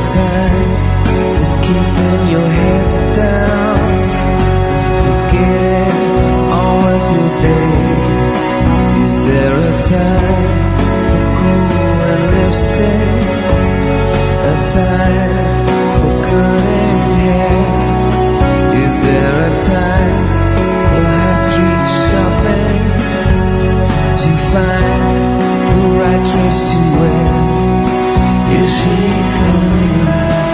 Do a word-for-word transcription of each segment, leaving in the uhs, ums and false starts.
time for keeping your head down, forgetting all of your day? Is there a time for cool and lipstick? A time for cutting hair? Is there a time for high street shopping to find the right dress to wear? Is she coming?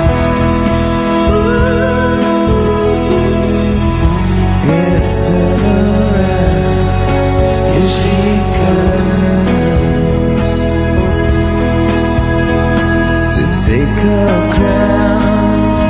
Ooh, it's still around. Is she coming to take her crown?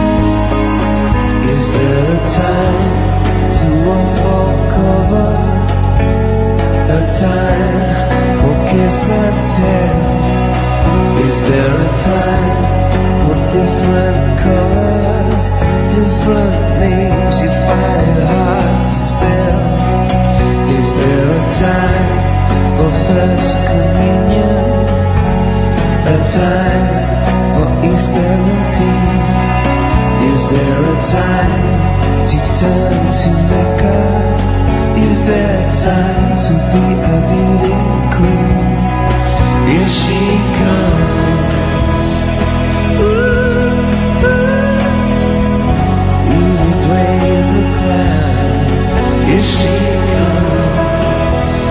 Is there a time to unfold cover? A time for kiss and tell? Is there a time for different colors, different names you find it hard to spell? Is there a time for first communion? A time for E seventeen? Is there a time to turn to Mecca? Is there time to be a beauty queen? If she comes, ooh, ooh, he plays the clown. If she comes,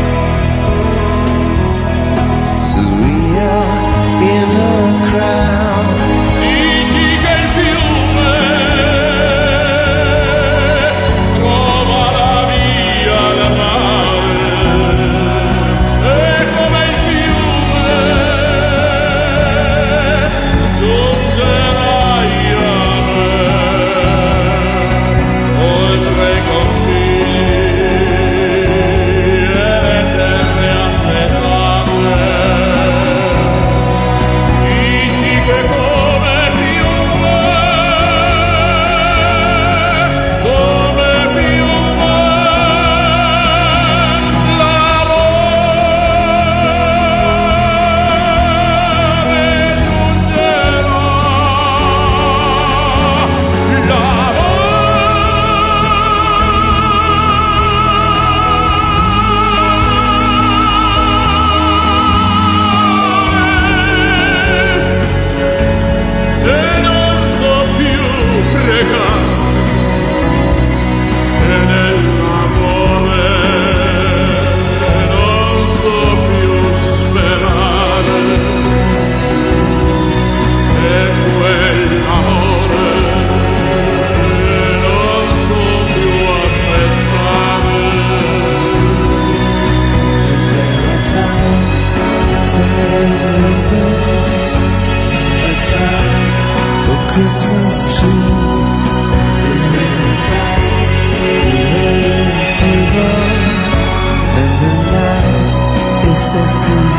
surreal in her crown. Dici che il fiume trova la via del mare, e come il fiume giungerai a me, oltre i confini e le terre affettate. Dici che come fiume, come fiume, l'amore e non so più pregare, e nell'amore non so più sperare, e quell'amore non so più aspettare. Is there a time for tearing ribbons? A time for Christmas trees? Is there a time for waiting tables? And the night is set to